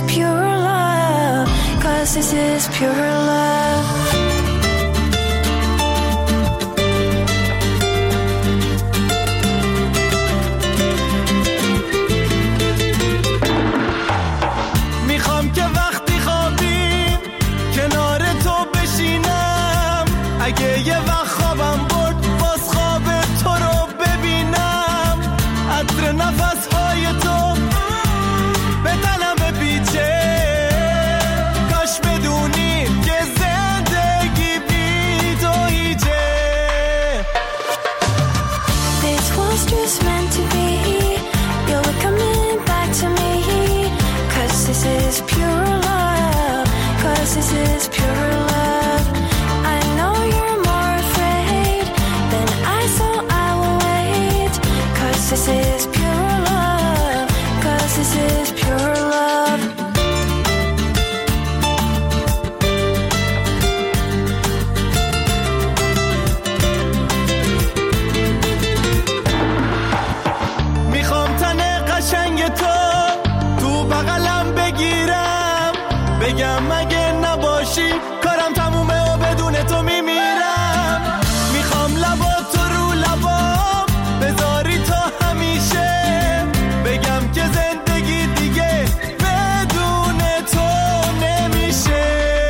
pure love, 'cause this is pure love. میخوام که وقتی خوابیم کنار تو بشینم، اگه یه وقت خوابم برد باز خواب تو رو ببینم، عطر نفسهای تو به تنم بپیچه، کاش بدونی که زندگی بی تو هیچه. This was just meant to be, you're coming back to me, 'cause this is pure love, 'cause this is pure love. I know you're more afraid than I, so I will wait, 'cause this is pure love, 'cause this is pure love. میخوام تن قشنگ تو بغلم بگیرم، بگم اگه نباشی کارم تمومه و بدون تو میمیرم. میخوام لبا تو رو لبام بذاری تا همیشه، بگم که زندگی دیگه بدون تو نمیشه.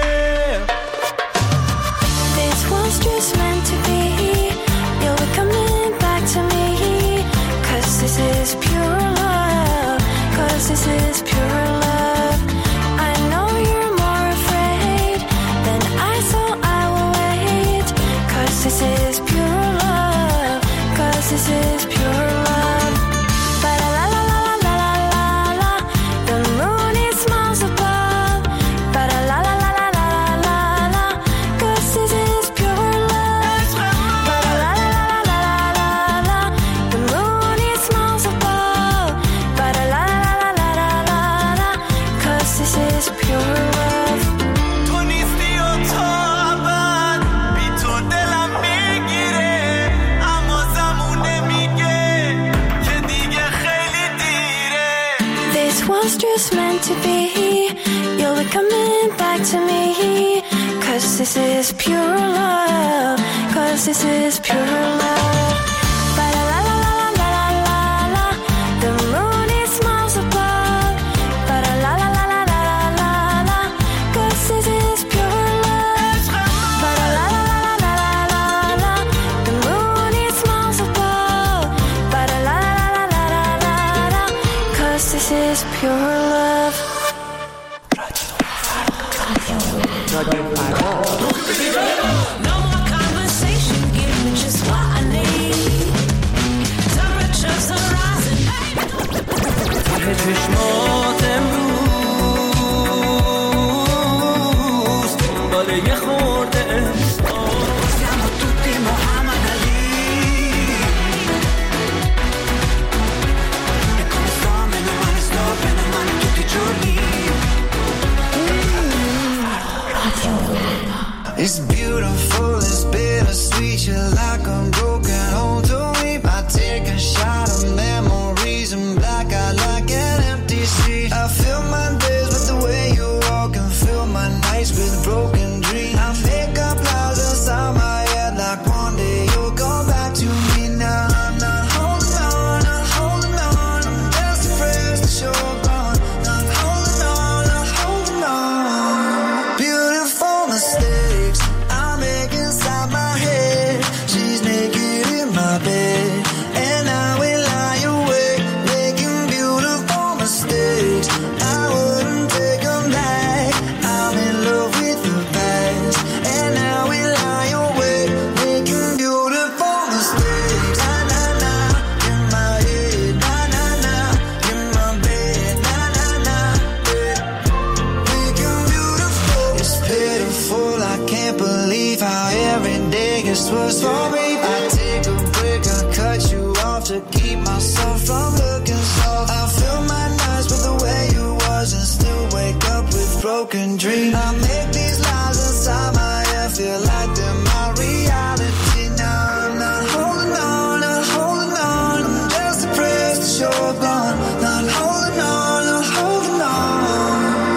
This was just meant to be, you're coming back to me, 'cause this is pure love, 'cause this is pure love. I know you're more afraid than I, so I will wait, 'cause this is pure love, 'cause this is pure love. Ba la la la la la la la la, the moon it smiles above. Ba la la la la la la la la, 'cause this is pure love. Ba la la la la la la la, the moon it smiles above. Ba la la la la la la la, 'cause this is pure love. تو نیستی و تا ابد بی تو دلم میگیره، اما زمونه میگه که دیگه خیلی دیره. This was just meant to be, you'll be coming back to me, 'cause this is pure love, 'cause this is pure love. Ba la la la la la la la la, the moon it smiles above. Ba la la la la la la la la, 'cause this is pure love. Ba la la la la la la la, the moon it smiles above. Ba la la la la la la la, 'cause this is pure love. No more conversation, give me just what I need. Temperatures are rising. چشمات امروز داره یه خورده Siamo tutti Muhammad Ali. E come sto, meno male sto, bene male tutti i giorni. It's beautiful, it's bittersweet. You're like a broken home to me. I take a shot of memories and black out like an empty street. I fill my days with the way you walk and fill my nights with broken dreams. I make up lies inside my head like one day you'll come back to me. Now I'm not holding on, not holding on. I'm just afraid that you're gone. Not holding on, not holding on. Beautiful mistakes I make inside my head. She's naked in my bed, and I will lie awake, making beautiful mistakes. I wouldn't take them back. I'm in love with the past, and I will lie awake, making beautiful mistakes. Na na na, in my head. Na na na, in my bed. Na na na, making beautiful. It's pitiful, I can't believe how every day gets worse for me. I take a break, I cut you off to keep myself from looking soft. I fill my nights with the way you was and still wake up with broken dreams. I make these lies inside my head feel like they're my reality. Now I'm not holding on, not holding on. I'm just depressed that you're gone. Not holding on, not holding on.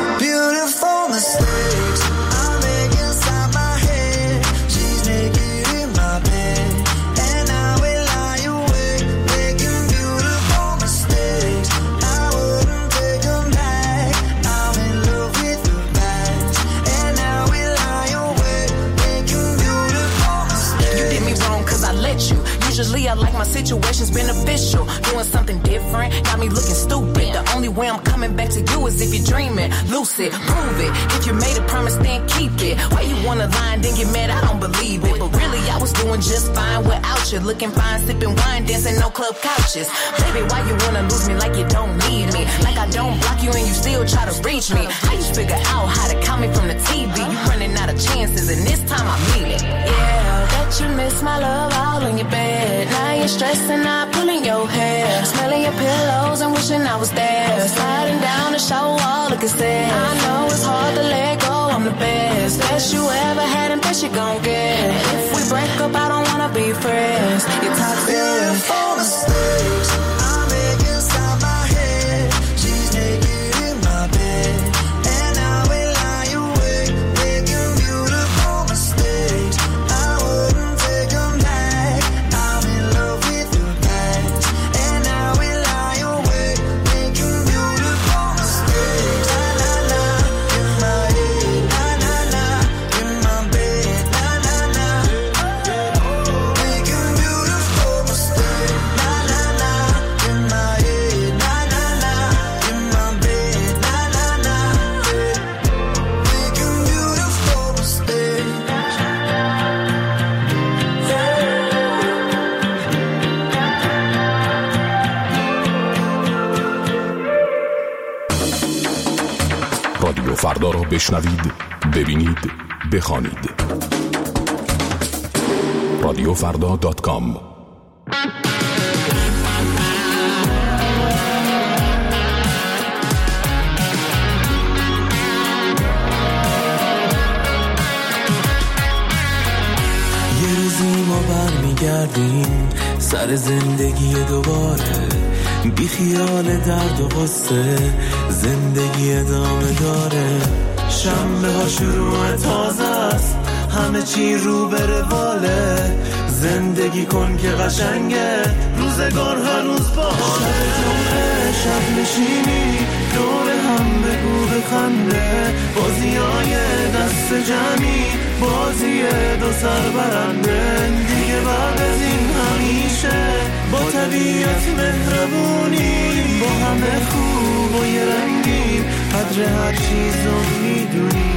situation's beneficial. Doing something different, got me looking stupid. The only way I'm coming back to you is if you're dreaming. Lucid, prove it. If you made a promise, then keep it. Why you wanna lie and then get mad? I don't believe it. But really, I was doing just fine without you. Looking fine, sipping wine, dancing no club couches. Baby, why you wanna lose me like you don't need me? Like I don't block you and you still try to reach me. How you figure out how to count me from the TV? You running out of chances and this time I mean it. Yeah, that you miss my love all in your bed. Now you're stressing, not pulling your hair. Smelling your pillows and wishing I was there. Sliding down the shower wall, look at that. I know it's hard to let go, I'm the best. Best you ever had and best you gon' get. And if we break up, I don't wanna be friends. You're toxic. For mistakes I make inside my head. She's naked in my bed, and I will lie awake, making beautiful mistakes. I wouldn't take them back. I'm in love with your past, and I will lie awake, making beautiful mistakes. La la la, in my head. La la la, in my bed. La la la, making beautiful mistakes. La la la, in my head. La la la, in my bed. La la la, making beautiful mistakes. رادیو فردا را بشنوید، ببینید، بخوانید. رادیوفردا.com. یه روزی ما برمیگردیم سر زندگی دوباره، بی خیال درد و غصه زندگی ادامه داره. شنبه ها شروع تازه است، همه چی رو به رواله. زندگی کن که قشنگه، روزگار هنوز باحاله. شب نشینی دور هم بگو بخنده، بازیای دست جمعی، بازی دو سر برنده. دیگه بعد از این همیشه با طبیعت مهربونی، با همه خوب و یه رنگین، قدر هر چیزو میدونی.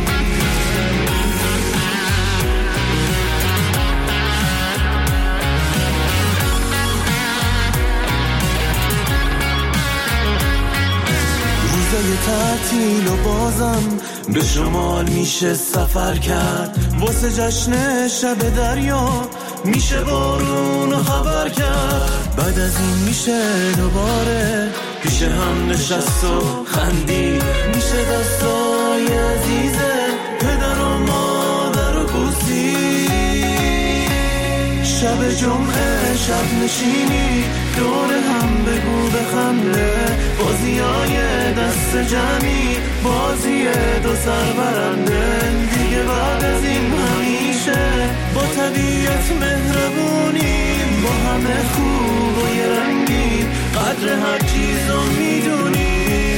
روزای تعطیل و بازم به شمال میشه سفر کرد، واسه جشن شب دریا میشه بارون و خبر کرد. بعد از این میشه دوباره پیش هم نشست و خندید، میشه دستای عزیزه پدر و مادر و بوسید. شب جمعه شب نشینی دور هم بگو بخنده، بازیای دست جمعی، بازی دو سر برنده. دیگه بعد از این همیشه با طبیعت مهربونی، با همه خوب و یه رنگین، قدر هر چیزو میدونی.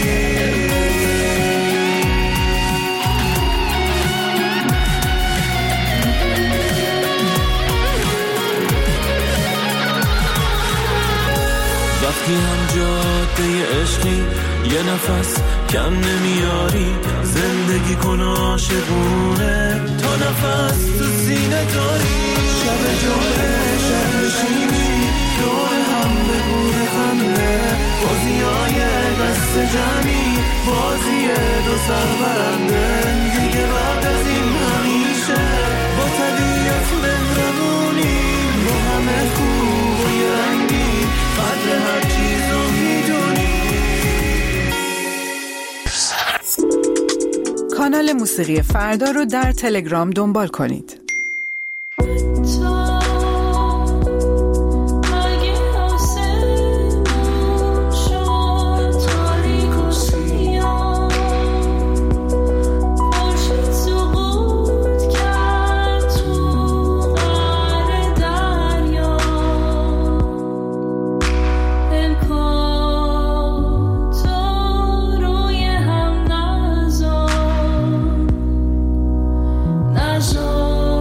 وقتی هم جاده عشقی یه نفس کم نمیاری، زندگی کن عاشقونه تا نفس تو سینه داری. شب جمعه شب نشینی دور هم بگو بخنده، بازیای دست جمعی، بازی دو سر برنده. دیگه بعد از این همیشه با طبیعت مهربونی، با همه خوب و یه رنگین، قدر هر چیزو میدونی. کانال موسیقی فردا رو در تلگرام دنبال کنید. So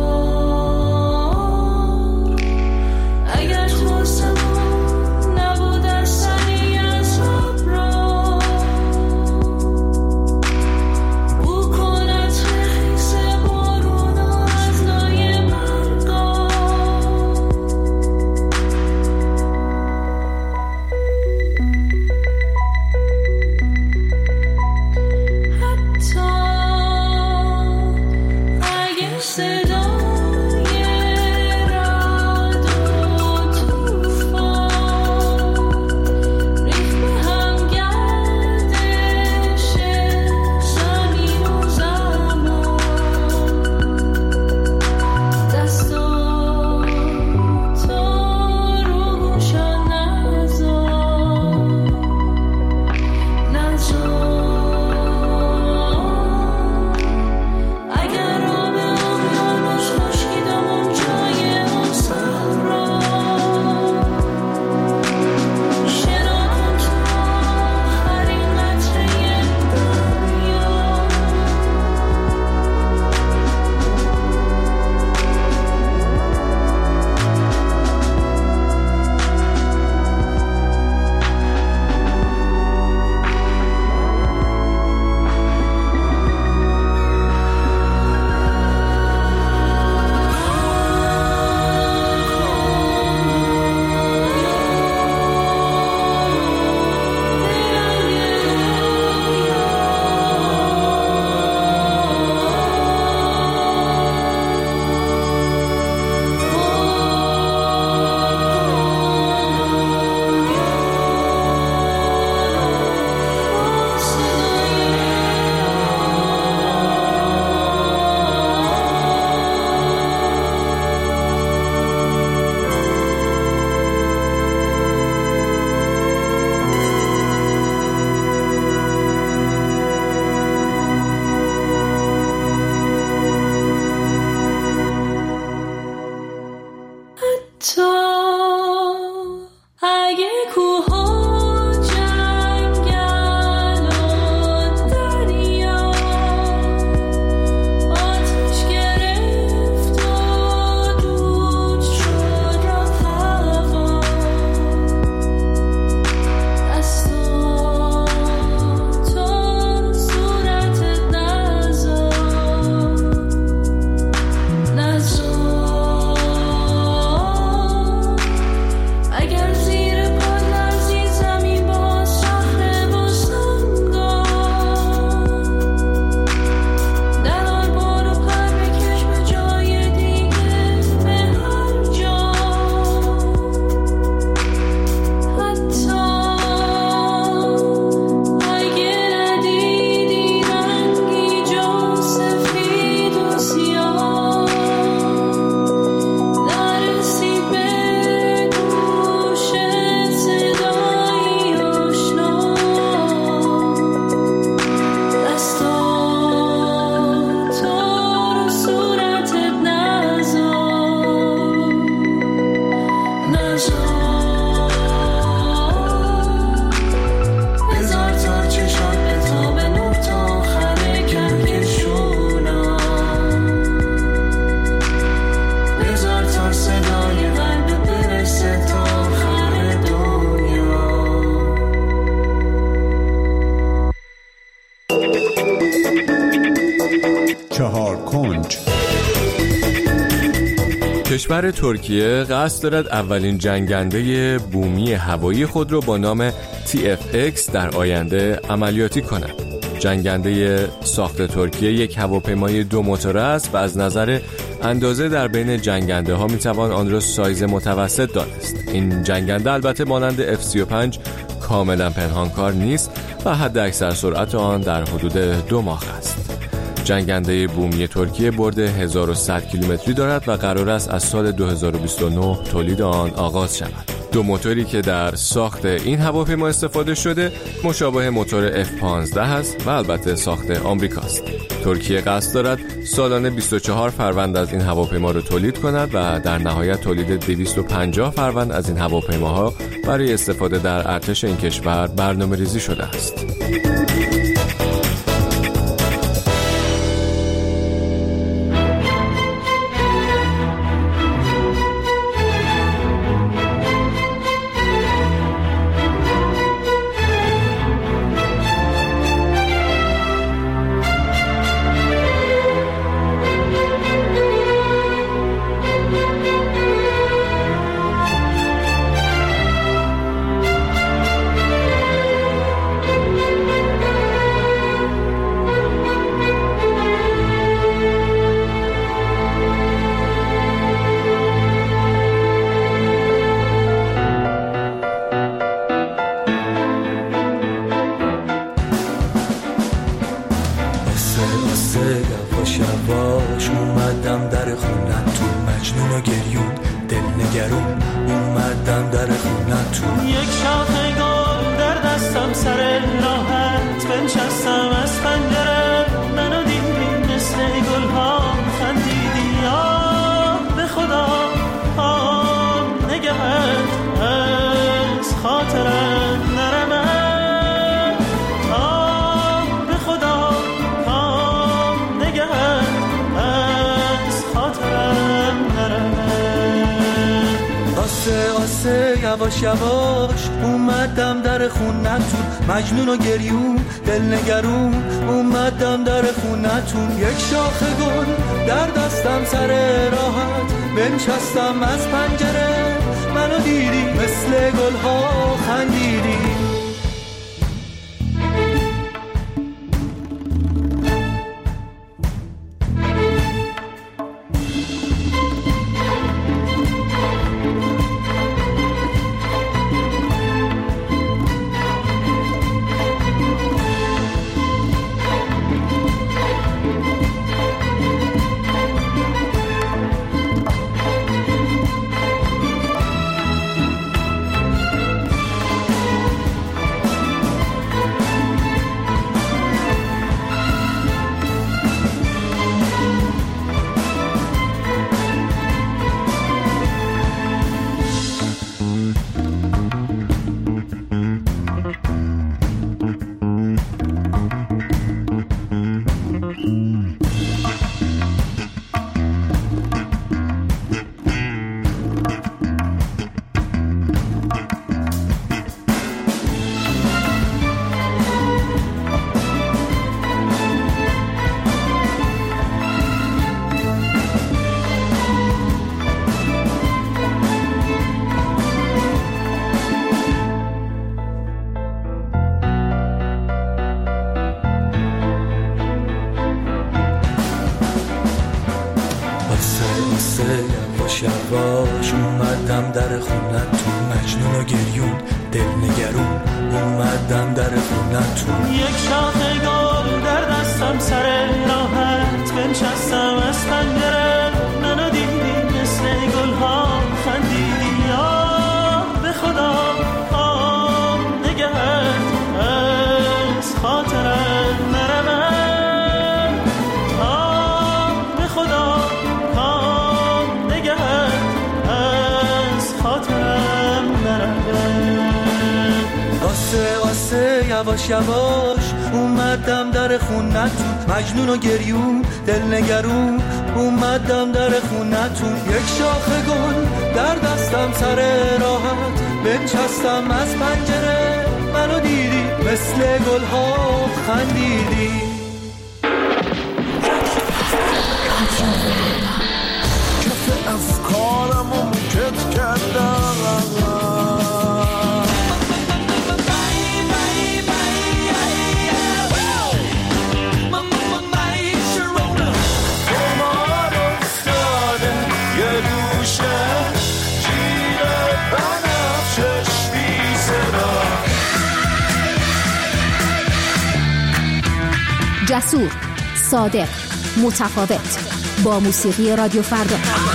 چهار کنج. کشور ترکیه قصد دارد اولین جنگنده بومی هوایی خود را با نام TFX در آینده عملیاتی کند. جنگنده ساخت ترکیه یک هواپیمای 2 موتوره است و از نظر اندازه در بین جنگنده ها میتوان آن را سایز متوسط دانست. این جنگنده البته مانند F-35 کاملا پنهانکار نیست و حد اکثر سرعت آن در حدود 2 ماخ است. جنگنده بومی ترکیه برد 1100 کیلومتری دارد و قرار است از سال 2029 تولید آن آغاز شود. 2 موتوری که در ساخت این هواپیما استفاده شده مشابه موتور F-15 است و البته ساخت آمریکاست. ترکیه قصد دارد سالانه 24 فروند از این هواپیما را تولید کند و در نهایت تولید 250 فروند از این هواپیماها برای استفاده در ارتش این کشور برنامه‌ریزی شده است. یواش اومدم در خونتون، مجنون و گریون دلنگرون اومدم در خونتون. یک شاخه گل در دستم سر راحت بنشستم از پنجره، منو دیدی مثل گلها خندیدی. یا به خدا نگهت از خاطرت نرمه، به خدا نگهت از خاطرت نرمه. آسه یواش یواش اومدم در خونتون، مجنون و گریون دلنگرون اومدم در خونتون. یک شاخه گل در دستم سر راحت بنشستم از پنجره، منو دیدی مثل گلها خندیدی. یواش یواش اومدم در خونتون، مجنون و گریون دلنگرون اومدم در خونتون. یک شاخه گل در دستم سر راحت بنشستم از پنجره، منو دیدی مثل گلها خندیدی. یا به خدا نگهت از خاطرت نرمه، به خدا نگهت از خاطرم نرمه. آسه یواش یواش اومدم در خونتون، مجنون و گریون دلنگرون اومدم در خونتون. یک شاخه گل در دستم سر راحت بنشستم از پنجره، منو دیدی مثل گلها خندیدی. جسور، صادق، متفاوت، با موسیقی رادیو فردا.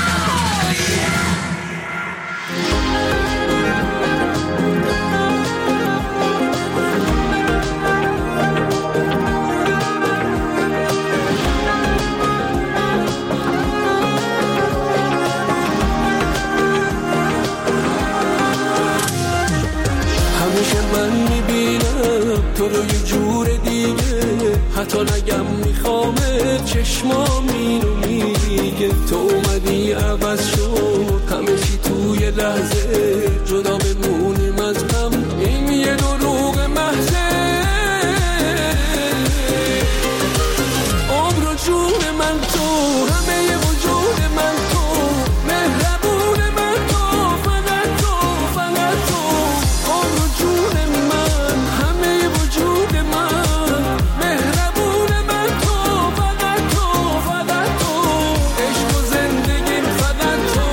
تو رو یه جور دیگه، حتی نگم میخوامه، چشمام اینو میگه. تو اومدی عوض شد همه چی توی لحظه، جدا بمونیم از هم، این یه دروغ محضه. عمر و جون من تو، همه وجود من تو، مهربون من تو، فقط تو، فقط تو. عمر و جون من، همه وجود من، مهربون من تو، فقط تو، فقط تو. عشق و زندگیم فقط تو.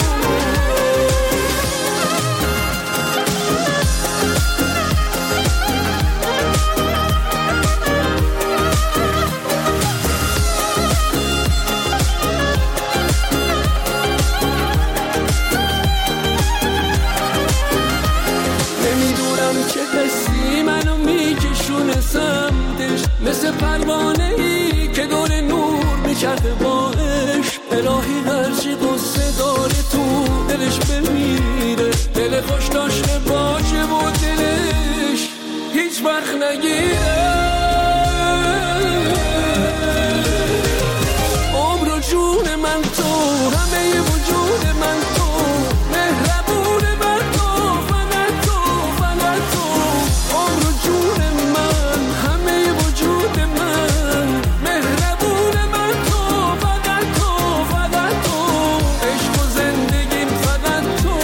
نمیدونم چه حسی منو میکشونه سمتش، مثل پروانه‌ای که دور نور میچرخه با عشق. الهی هرچی قصه داره تو دلش بمیره، دل خوش داشته باشه و دلش هیچ وقت نگیره. عمر و جون من تو، همه وجود من تو، مهربون من تو، فقط تو، فقط تو. عمر و جون من، همه وجود من، مهربون من تو، فقط تو، فقط تو. عشق و زندگیم فقط تو.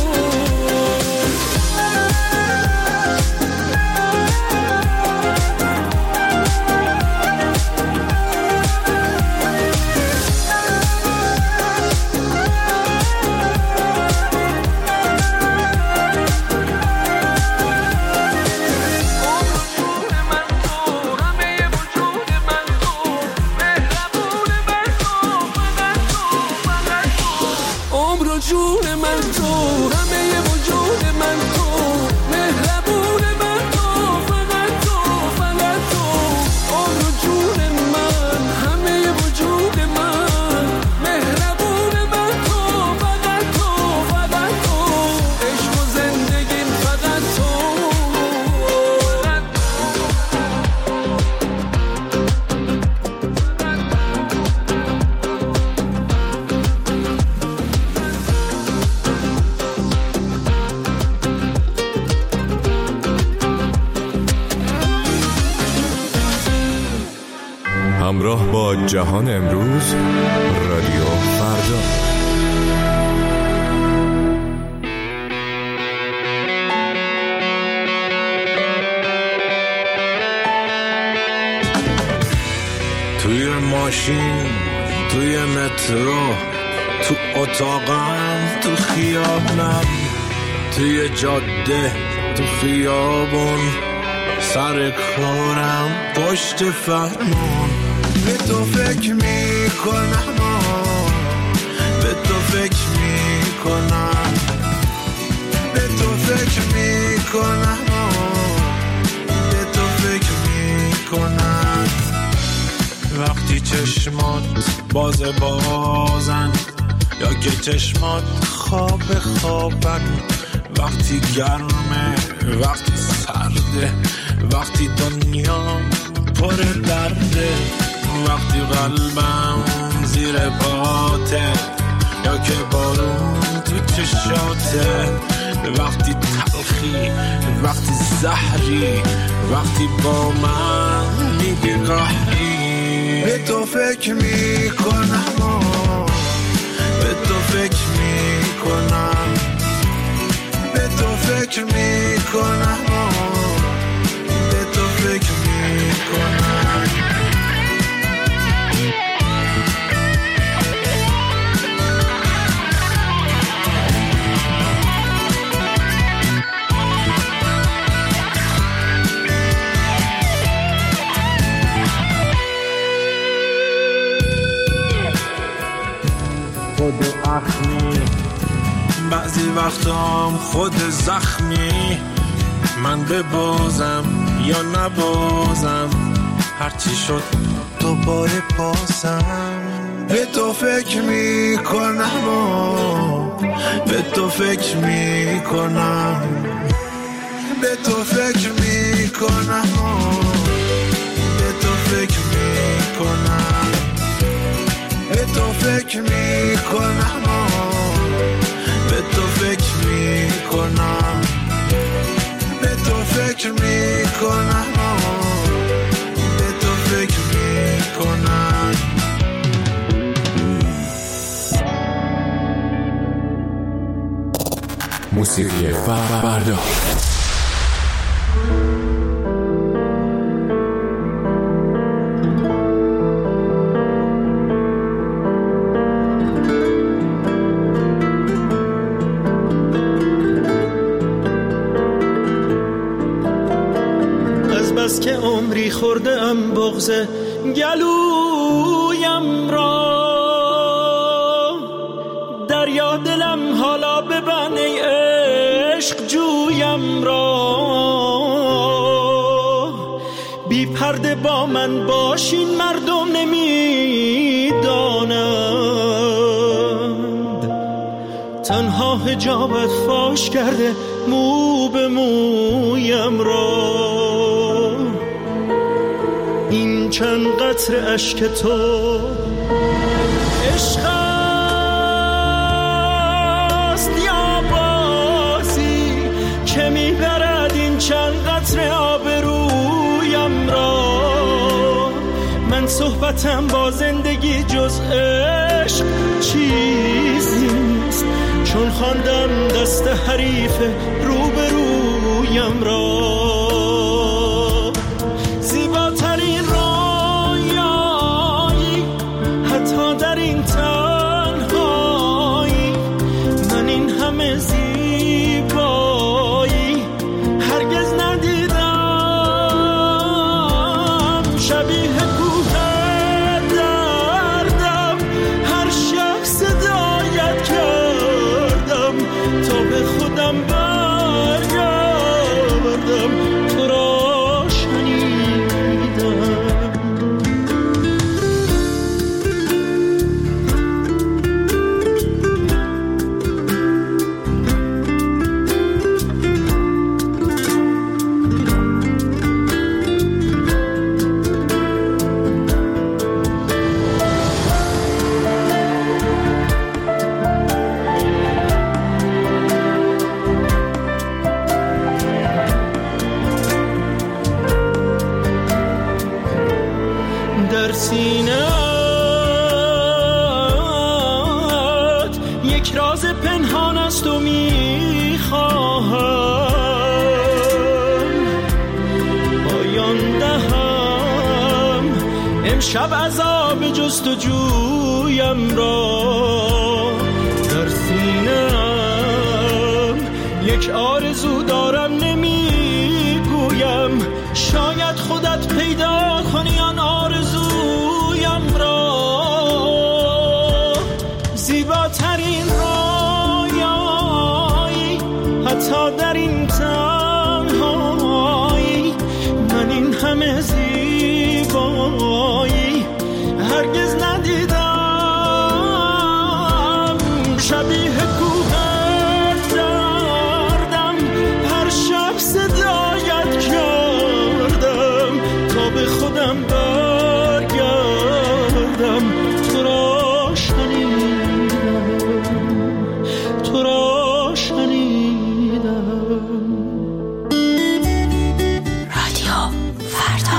عمر و جون من تو، همه وجود من تو، مهربون من تو، فقط تو، فقط تو. عمر و جون من، همه وجود من، مهربون من تو، فقط تو، فقط تو. عشق و زندگیم فقط تو. همراه با جهان امروز، رادیو فردا. توی ماشین، توی مترو، تو اتاقم، تو خیابونم، توی جاده، تو خیابون، سر کارم، پشت فرمون. به تو فکر میکنم، به تو فکر میکنم، به تو فکر میکنم، به تو فکر میکنم. وقتی چشمات بازن یا که چشمات خوابن، وقتی گرمه، وقتی سرده، وقتی دنیا پر درده، وقتی قلبم زیر باته یا که بارون تو چشاته، وقتی تلخی، وقتی زهری، وقتی با من میگی قهری. به تو فکر میکنم، به تو فکر میکنم، به تو فکر میکنم، به تو فکر میکنم. زخمی، بعضی وقتام خود زخمی. من ببازم یا نبازم، هرچی شد دوباره پاسم. به تو فکر میکنم و به تو فکر میکنم، به تو فکر میکنم و به تو فکر میکنم، به تو فکر میکنم و به تو فکر میکنم، به تو فکر میکنم و به تو فکر میکنم. موسیقی فردا. از بس که عمری خورده ام بغض گلویم را، دریا دلم حالا ببند ای عشق جویم را. بی پرده با من باشین مردم نمیدانند، تنها حجابت فاش کرده مو به مویم را. این چند قطره اشک تو عشق است یا بازی که میبرد این چند قطره آبرویم را. من صحبتم با زندگی جز عشق چیزی نیست، چون خواندم دست حریف روبرویم را. زیباترین رویایی حتی در این تنهایی، من این همه زیبایی هرگز ندیدم. شبیه کوه دردم هر شب صدایت کردم تا به خودم برگردم، تو را شنیدم. در سینه‌ات یک راز پنهان است و میخواهم پایان دهم امشب عذاب جستجویم را. در سینه‌ام یک آرزو دارم نمیگویم، شاید خودت پیدا کنی آن آرزویم را. زیباترین رویایی حتی در این تنهایی، من این همه زیبایی هرگز ندیدم. شبیه کوه دردم هر شب صدایت کردم تا به خودم برگردم، تو را شنیدم، تو را شنیدم. رادیو فردا.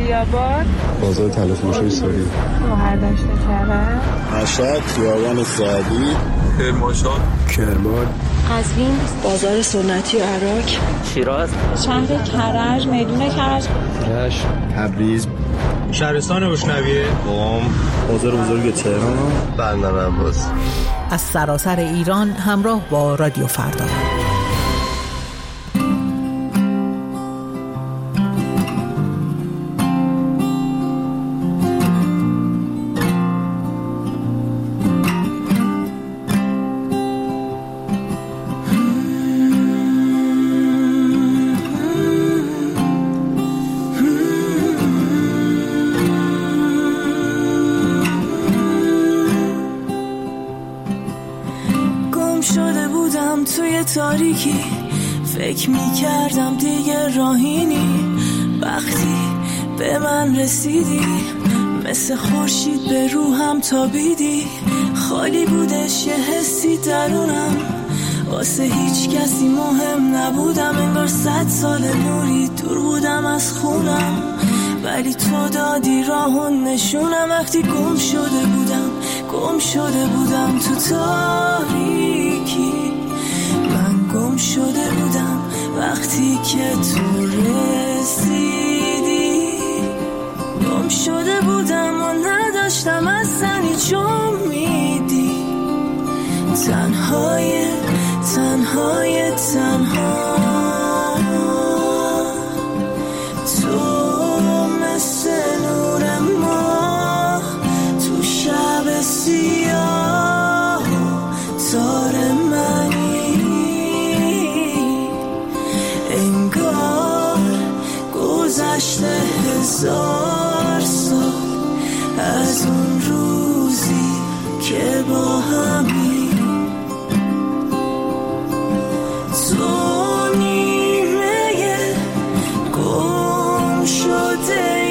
ساری آباد، بازار طلا فروشی ساری، گوهردشت کرد، مشهد، خیابان سعدی، کرمانشاه، کرمان، قزوین، بازار سنتی عراق، شیراز، شهر کرج، میدون کرج، رشت، تبریز، شهرستان بشنویه، قم، بازار بزرگ تهران، بندر عباس. از سراسر ایران همراه با رادیو فردا. تاریکی فکر میکردم دیگه راهینی، وقتی به من رسیدی مثل خورشید به روحم تابیدی. خالی بودش یه حسی درونم، واسه هیچ کسی مهم نبودم، انگار 100 سال نوری دور بودم از خونم، ولی تو دادی راهون نشونم. وقتی گم شده بودم تو تاریکی، گم شده بودم وقتی که تو رسیدی، گم شده بودم و نداشتم اصلا هیچ امیدی، تنها تو مثل نور ماه تو شب سیاه تار منی، انگار گذشته 1000 سال از اون روزی که با همی. تو نیمه گم شده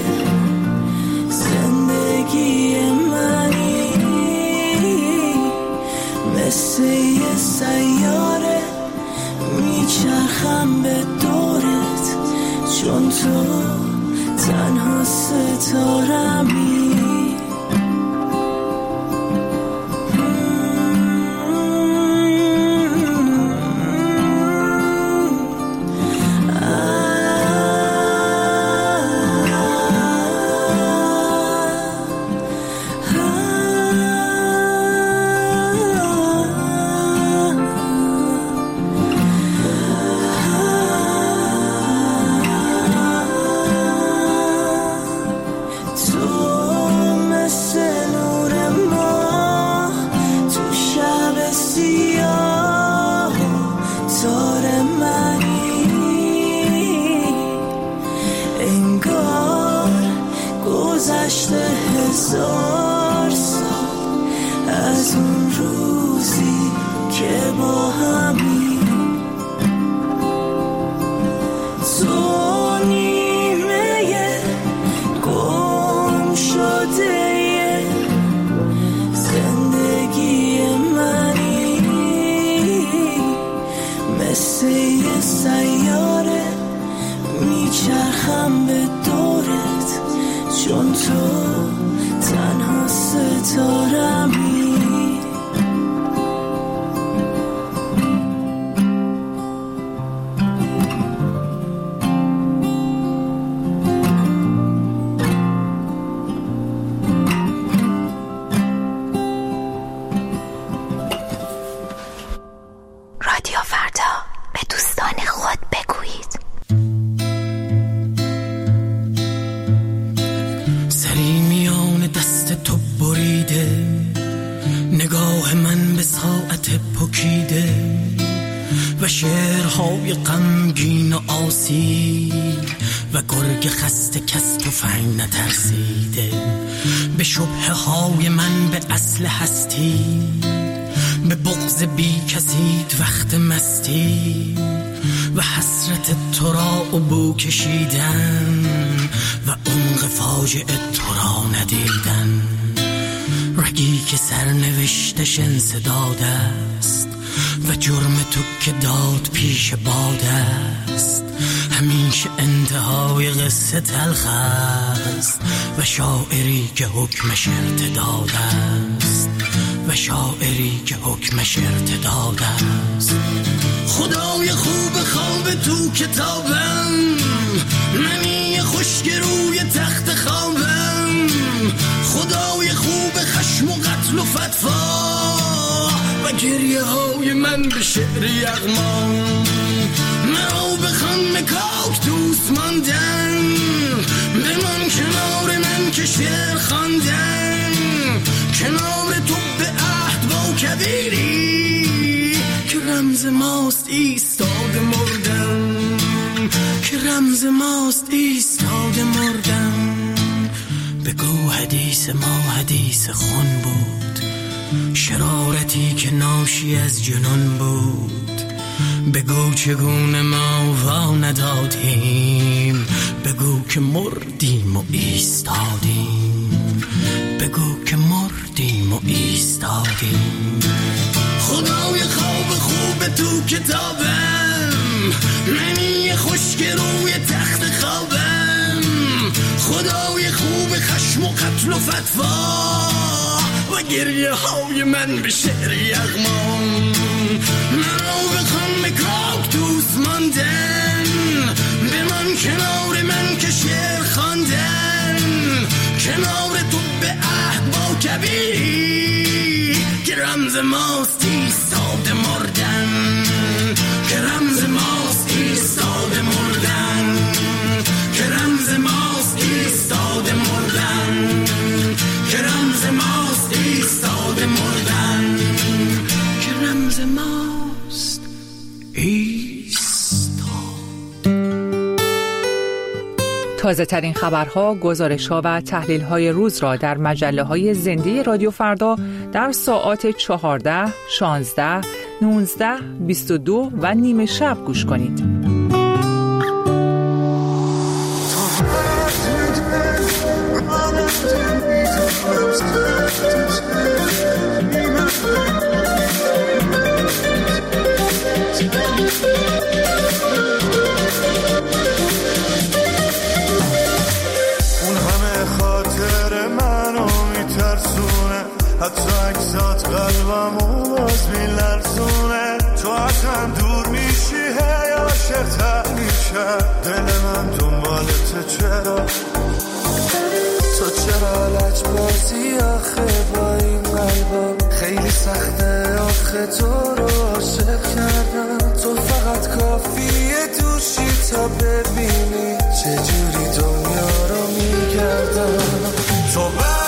زندگی منی، مثل یه سیاره میچرخم به دورت، چون تو تنها ستارمی. گذشته 1000 سال از اون روزی که با همی. تو نیمه گم شده زندگی منی، مثل یه سیاره میچرخم به دورت، چون تو تنها ستارمی. رادیو فردا، به دوستان خود بگویید. سری میان دست تو بریده، نگاه من به ساعت پکیده و شعرهای غمگین و آسی و گرگ خسته کس تفنگ نترسیده، به شبهه های من به اصل هستی، به بغض بی کسید وقت مستی و حسرت تو را عبو کشیدن و عمق فاجعه تو را ندیدن. رگی که سرنوشتش انسداد است و جرم تو که داد پیش باد است، همیشه انتهای قصه تلخ است و شاعری که حکمش ارتداد است و شاعری که حکمش ارتداد است. خدای خوب خواب تو کتابم، منی خشک روی تخت خوابم، خدای خوب خشم و قتل و فتوا و گریه های من به شعر یغمان. مرا بخوان کاکتوس ماندن، بمان کنار من که شعر خواندن، کنار تو به عهد با کبیری که رمز ماست ایستاده مردن، که رمز ماست ایستاده مردن. بگو حدیث ما حدیث خون بود، شرارتی که ناشی از جنون بود. بگو چگونه ما وا ندادیم، بگو که مردیم و ایستادیم، بگو که مردیم و ایستادیم. خدای خواب خوب تو کتابم، منی خشک روی تخت خوابم، خدای خوب خشم و قتل و فتوا و گریه های من به شعر یغمان. مرا بخوان کاکتوس ماندن، بمان کنار من که شعر خواندن، کنار تو به عهد با کبیری که رمز ماست ایستاده مردن، که رمز ماست ایستاده مردن، که رمز ماست ایستاده مردن، که رمز ماست ایستاده مردن، که رمز ماست تازه ترین خبرها، گزارش‌ها و تحلیل‌های روز را در مجله‌های زنده رادیو فردا در ساعات 14، 16، 19، 22 و نیمه شب گوش کنید. حتی اکسات قلبمو باز میلرزونه، تو ازم دور میشی هی عاشق‌تر میشه دل من دنبالت. چرا تو چرا لجبازی آخه با این قلبم، خیلی سخته آخه تو رو عاشق کردم. تو فقط کافیه دوشی تا ببینی چجوری دنیا رو میگردم. تو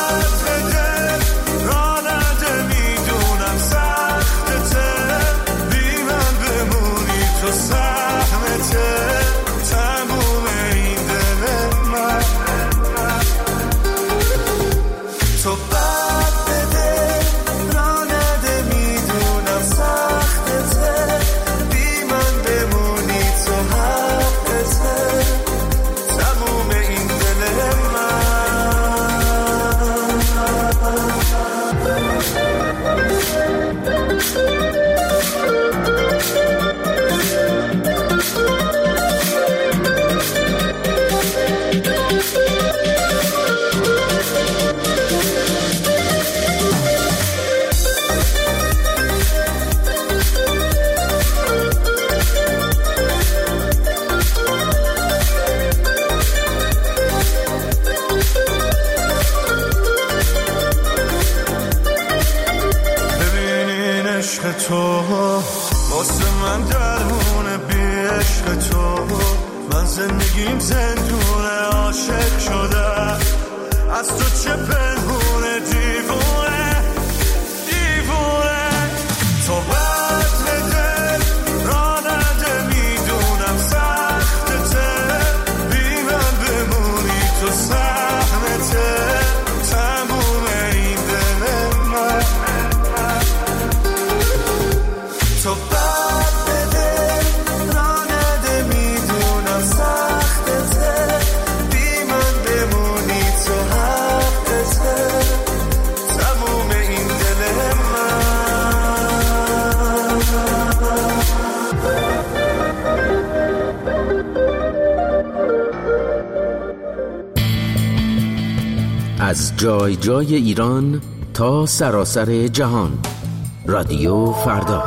تو واسه من درمونه بی عشق تو، من زندگیم زندونه عاشق شده از تو چه پنهونه دیوونه دیوونه. تو بد دل را نده میدونم سختته، بی من بمونی تو سهمته تموم این دل من. تو بد بده را نده میدونم سختته، بی من بمونی تو حقته از جای جای ایران تا سراسر جهان. رادیو فردا.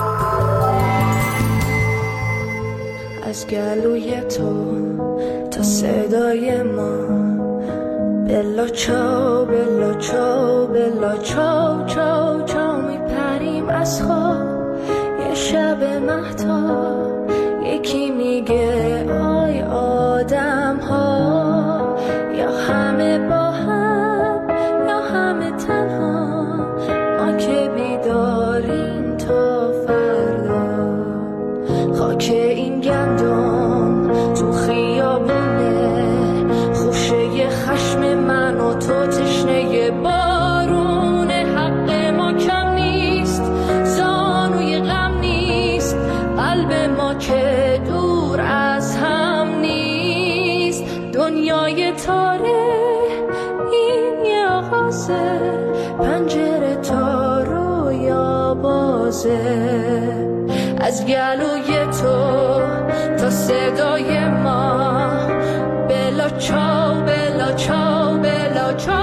از گلوی تو تا صدای ما، بلا چاو بلا چاو بلا چاو چاو چاو میپریم از خواب یه شب مهتاب. یکی میگه آی آدم ها، یا همه با هم یا همه تنها، ما که بیداریم تا فردا. خاک این گندم تو خیابونه، خوشه خشم من و تو تشنه بارونه. حق ما کم نیست، زانوی غم نیست، قلب ما که دور از هم نیست. دنیای تاره این یه آغازه، پنجره تا رویا بازه. از گلوی تو تا صدای ما، بلا چاو بلا چاو بلا چاو.